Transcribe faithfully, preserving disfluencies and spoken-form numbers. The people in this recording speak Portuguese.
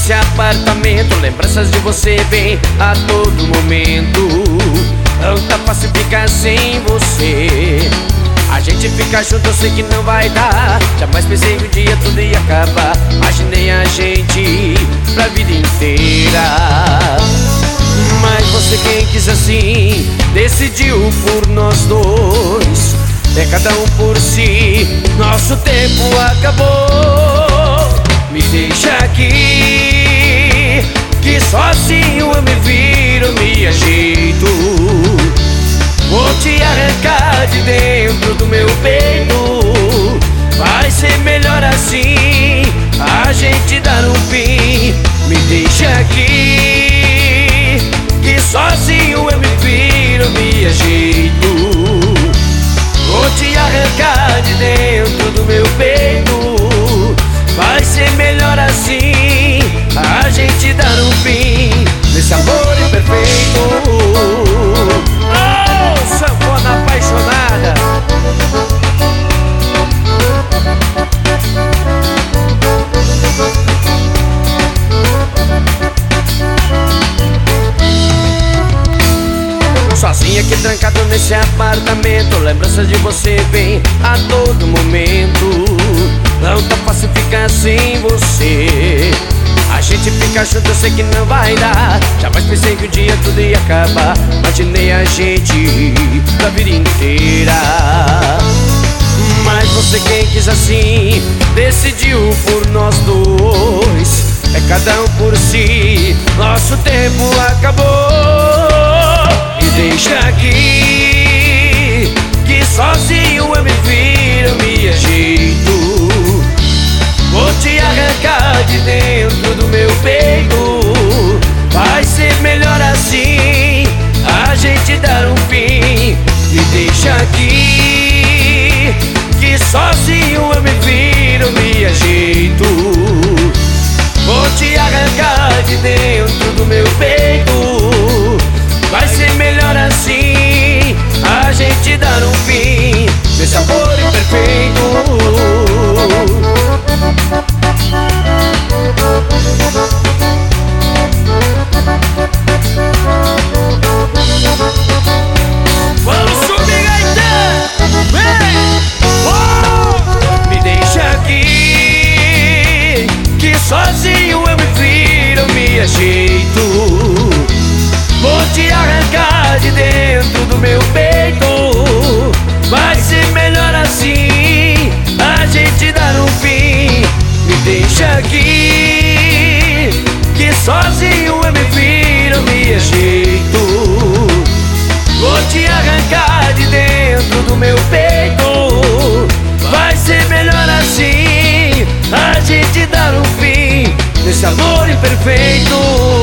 nesse apartamento, lembranças de você vem a todo momento. Não tá fácil ficar sem você. A gente fica junto, eu sei que não vai dar. Jamais pensei que um dia tudo ia acabar. Imaginei a gente pra vida inteira. Mas você quem quis assim, decidiu por nós dois. É cada um por si, nosso tempo acabou. Me deixa aqui, que sozinho eu me viro, me ajeito. Vou te arrancar de dentro do meu peito. Vai ser melhor assim, a gente dar um fim. Me deixa aqui, que sozinho eu me viro, me ajeito. Vou te arrancar de dentro do meu peito. Vai ser melhor assim, a gente dar um fim nesse amor imperfeito. Oh, sanfona apaixonada. Sozinha aqui trancado nesse apartamento, lembranças de você vem a todo momento. Não tá fácil ficar sem você. A gente fica junto, eu sei que não vai dar. Jamais pensei que um dia tudo ia acabar. Imaginei a gente pra vida inteira. Mas você quem quis assim, decidiu por nós dois. É cada um por si, nosso tempo acabou. Deixa aqui, que sozinho eu me viro, me ajeito. Vou te arrancar de dentro do meu peito. Vai ser melhor assim, a gente dar um fim. Me deixa aqui, que sozinho eu me viro, me ajeito. Vou te arrancar de dentro do meu peito. Vai ser melhor assim, a gente dar um fim nesse amor imperfeito. Vamos subir, Gaitã! Vem! Oh! Me deixa aqui, que sozinho eu me viro, me ajeito. Vou te arrancar de dentro do meu peito. Vai ser melhor assim, a gente dar um fim. Me deixa aqui, que sozinho eu me viro, me ajeito. Vou te arrancar de dentro do meu peito. Vai ser melhor assim, a gente dar um fim nesse amor imperfeito.